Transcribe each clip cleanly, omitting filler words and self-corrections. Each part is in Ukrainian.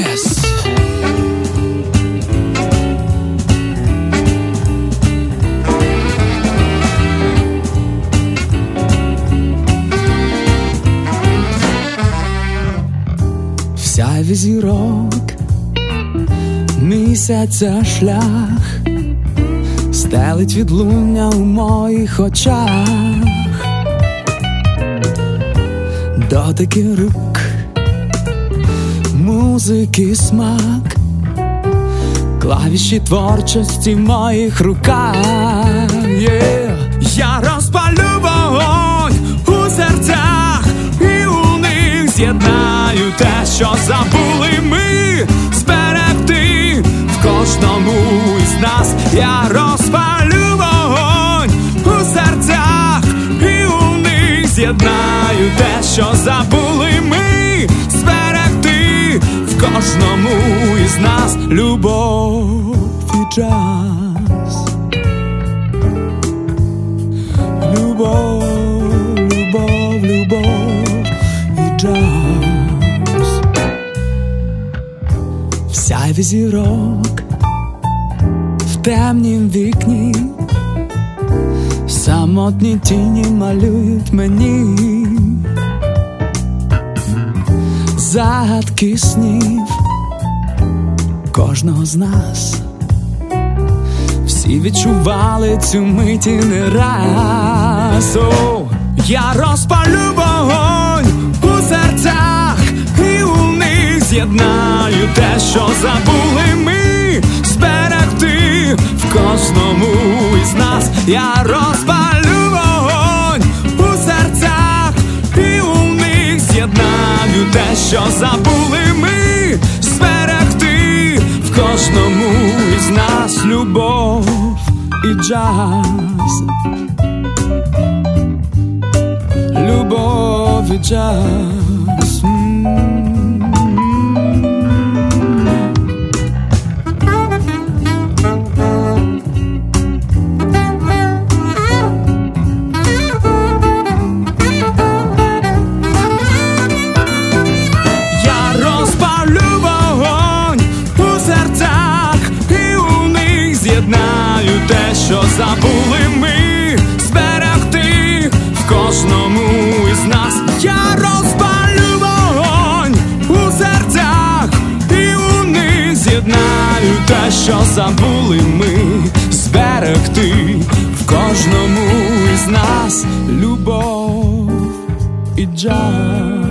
Yes. В сяйві зірок місяця шлях стелить відлуння у моїх очах, дотики рук, музики смак, клавіші творчості в моїх руках. Я розпалю вогонь у серцях, і у них з'єднаю те, що забули ми зберегти в кожному із нас. Я розпалю вогонь у серцях, і у них з'єднаю те, що забули ми зберегти в кожному із нас. Любов і джаз, любов, любов, любов і джаз. В сяйві зірок, в темнім вікні, самотні тіні малюють мені загадки снів кожного з нас. Всі відчували цю миті не раз. Я розпалю вогонь у серцях, і у них з'єднаю те, що забули ми зберегти в кожному із нас. Я розпалю вогонь у серцях, і у них з'єднаю те, що забули ми зберегти в кожному із нас. Любов і джаз, любов і джаз. З'єднаю те, що забули ми зберегти в кожному із нас. Я розпалю вогонь у серцях, і у них з'єднаю те, що забули ми зберегти в кожному із нас. Любов і джаз.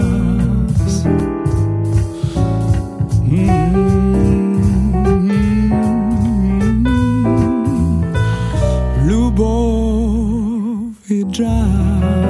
Любов і джаз.